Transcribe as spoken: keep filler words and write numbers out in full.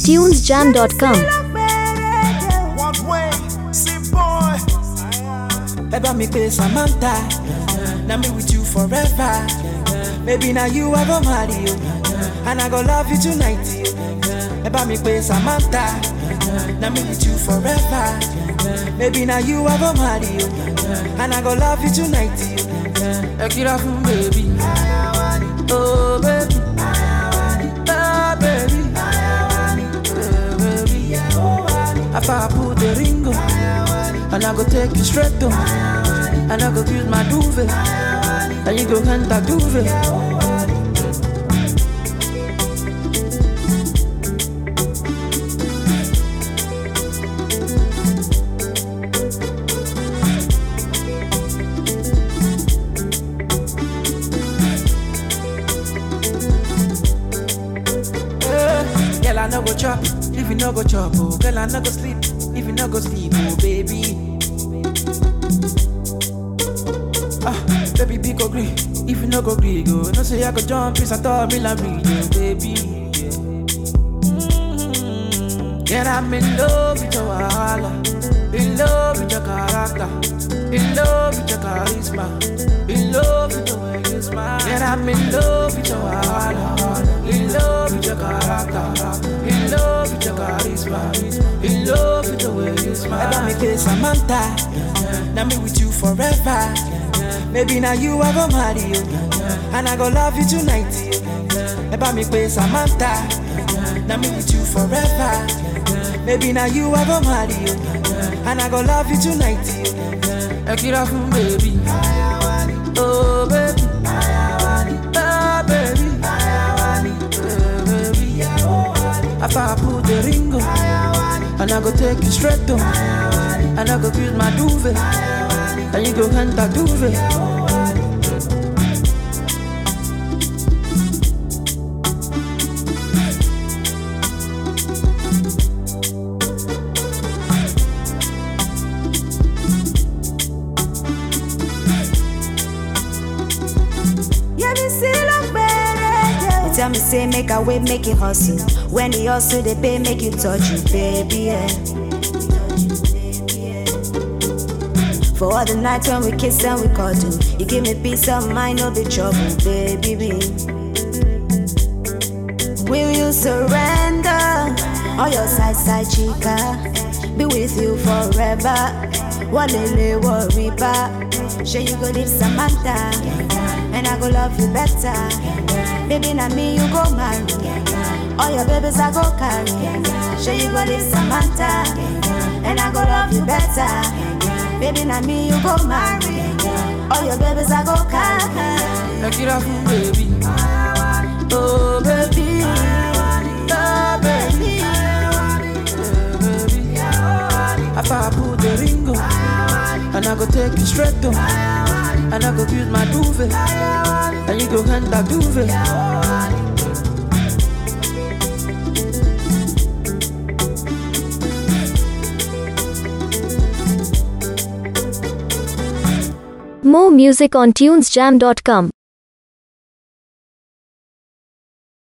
tunes jam dot com. One way, see boy. Ever me pay Samantha. Now me with you forever. Maybe now you I go marry you, and I go love you tonight. Ever me pay Samantha. Now me with you forever. Maybe now you I go marry you, and I go love you tonight. Take it off, baby. Oh baby. Oh baby. If I put the ring on, and I go take you straight to, and I go use my duvet, and you go enter duvet. Girl, I no go chop, if you no go chop, oh. Girl, I no go sleep, if you no go sleep, oh baby. Ah, baby, be go green, if you no go green, go. No say I go jump, please I thought me like me, oh, baby. Mm-hmm. Girl, I'm in love with your wahala, in love with your character, in love with your charisma, in love with the way you smile. Girl, I'm in love with your wahala, in love with your character, in love with your charisma, in love with the way you smile. Ever me pay Samantha, now me with you forever. Maybe now you I go marry you, and I go love you tonight. Ever me pay Samantha, now me with you forever. Maybe now you I go marry you, and I go love you tonight. Take it off, baby. Oh baby. Oh baby. If I put the ring on, and I go take you straight to, and I go use my duvet, and you go enter duvet. Tell me say make a way, make it hustle. When the hustle they pay, make you touch you, baby, yeah. For all the nights when we kiss and we cuddle, you give me peace of mind, no be trouble, baby. Will you surrender? On your side, side chica, be with you forever. Walele worry ba, sure you go live Samantha, and I go love you better. Baby, not me, you go marry. All your babies I go carry. Sure you go live Samantha, and I go love you better. Baby, not me, you go marry. All your babies I go carry. Take it off, baby. Oh baby. Oh baby. If I put the ring on, and I go take you straight to, and I go use my duvet, and you go enter duvet. More music on tunes jam dot com.